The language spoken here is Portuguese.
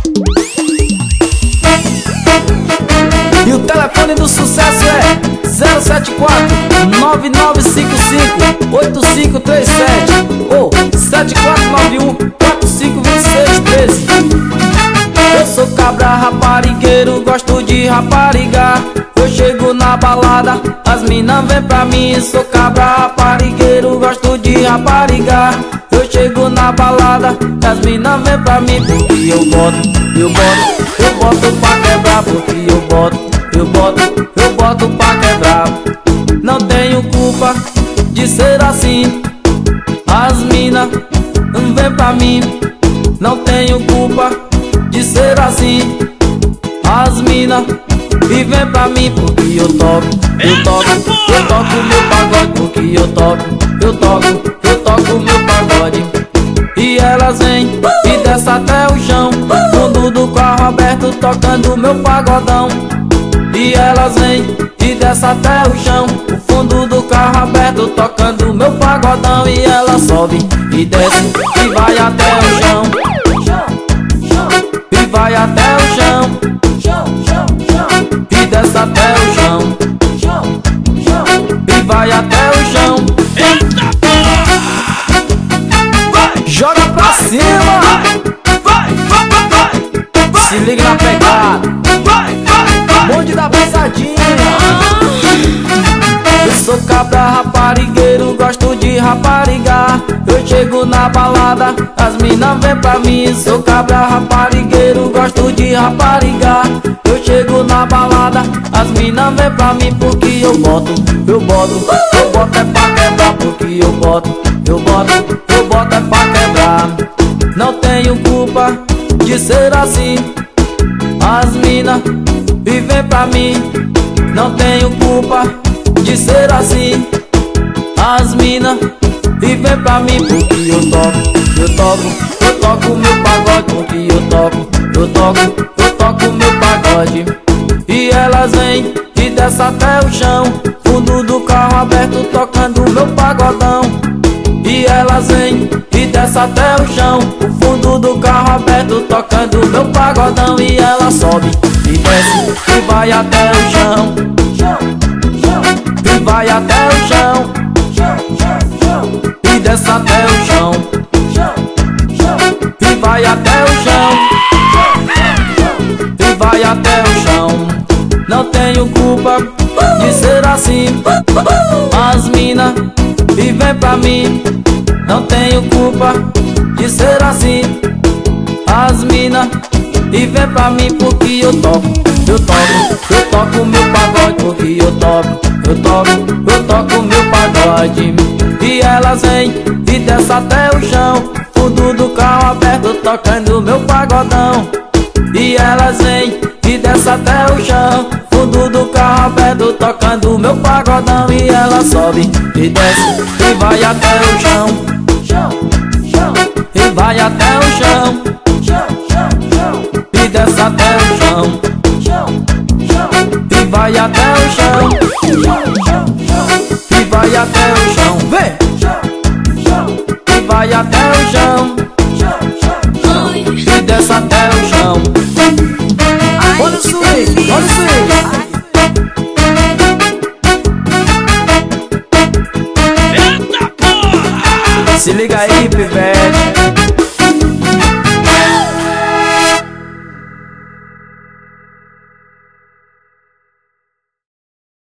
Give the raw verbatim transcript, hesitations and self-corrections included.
E o telefone do sucesso é zero sete quatro, nove nove cinco cinco, oito cinco três sete ou sete quatro nove um, quatro cinco dois seis um três. Eu sou cabra raparigueiro, gosto de raparigar. Eu chego na balada, as minas vêm pra mim. Sou cabra raparigueiro, gosto de raparigar. Eu chego na balada, as minas vêm pra mim. Porque eu boto, eu boto, eu boto pra quebrar. Porque eu boto, eu boto, eu boto pra quebrar. Não tenho culpa de ser assim. As minas vêm pra mim. Não tenho culpa de ser assim. As minas e vem pra mim porque eu toco, eu toco, eu toco meu pagode. Porque eu toco, eu toco, eu toco meu pagode. E elas vêm e desce até o chão, fundo do carro aberto tocando meu pagodão. E elas vêm e desce até o chão, o fundo do carro aberto tocando meu pagodão. E ela sobe e desce e vai até o chão, e vai até o chão, e desce até o chão, e vai até o chão. Joga pra cima, se liga na pegada, bonde da pesadinha. Eu sou cabra raparigueiro, gosto de raparigar. Eu chego na balada, as minas vêm pra mim. Sou cabra raparigueiro, gosto de raparigar. Eu chego na balada, as minas vêm pra mim. Porque eu boto, eu boto, eu boto é pra quebrar. Porque eu boto, eu boto, eu boto é pra quebrar. Não tenho culpa de ser assim. As minas vivem pra mim. Não tenho culpa de ser assim. As minas vivem pra mim. Porque eu toco, eu toco, eu toco meu pagode. Porque eu toco, eu toco, eu toco meu pagode. E elas vêm e desce até o chão, fundo do carro aberto tocando meu pagodão. E elas vêm e desce até o chão, o fundo do carro aberto tocando meu pagodão. E ela sobe e desce e vai até o chão, e vai até o chão, e desce até o chão, e vai até o chão, e vai até o chão. Não tenho culpa de ser assim. As minas vivem pra mim. Não tenho culpa de ser assim. As minas vivem pra mim. Porque eu toco, eu toco, eu toco meu pagode. Porque eu toco, eu toco, eu toco meu pagode. E elas vêm e desce até o chão, fundo do carro aberto tocando meu pagodão. E elas vêm e desce até o chão, fundo do carro aberto tocando meu pagodão. E ela sobe e desce e vai até o chão, e vai até o chão, e desce até o chão, e vai até o chão, e vai até o chão. Vem! E vai até o chão, e desce até o chão. Olha o swing, olha o swing. Se liga aí, pivete.